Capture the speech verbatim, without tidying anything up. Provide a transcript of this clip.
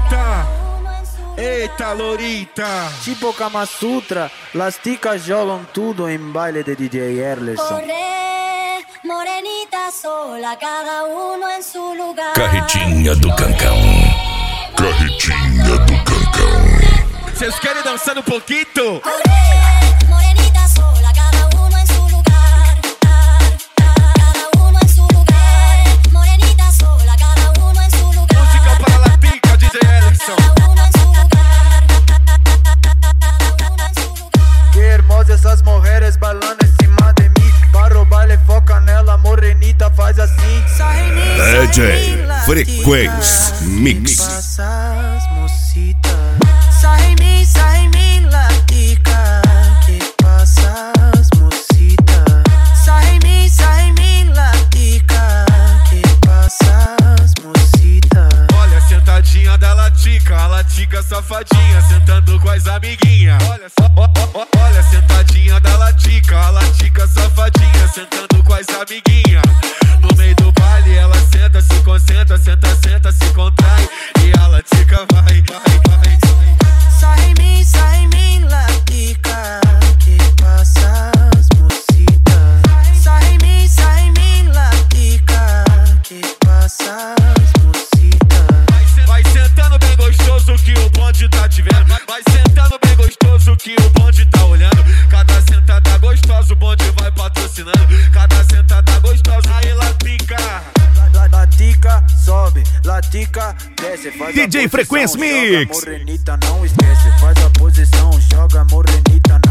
Lorita. Eita, Lorita. Tipo Kama Sutra, las ticas jogam tudo em baile de D J Erlerson. Morenita sola, cada uno en su lugar. Carretinha do Cancão. Carretinha do Cancão. Vocês querem dançar um pouquinho? Morenita sola, cada uno en su lugar. Cada uno en su lugar. Morenita sola, cada uno en su lugar. Música para la tica, D J Erlerson. Cada uno en su lugar. Cada uno en su lugar. Que hermosas essas mulheres bailando em cima de mim. Para o baile foca nela, morenita faz assim. D J Frequência Mix. Passas, mocita. Sai em mim, sai em mim, latica. Que passas, mocita. Sai em mim, sai em mim, latica. Que passas, mocita. Olha, sentadinha da latica, a latica safadinha, sentando com as amiguinhas. Olha, ó, ó, ó, olha, sentadinha da latica, a latica safadinha, sentando com as amiguinhas. No meio do baile ela senta, se concentra, senta, senta, se contrai. E a latica vai, vai, vai. Sai em mim, sai em mim, latica. Que passas, mocita. Sai em mim, sai em mim, latica. Que passas, mocita. Vai sentando bem gostoso que o bonde tá te vendo. Vai sentando bem gostoso que o bonde tá olhando. Cada sentada gostosa o bonde vai patrocinando. Cada sentada gostosa aí latica. Latica sobe, latica desce. Faz D J Frequência Mix. Morenita não esquece, faz a posição, joga morenita.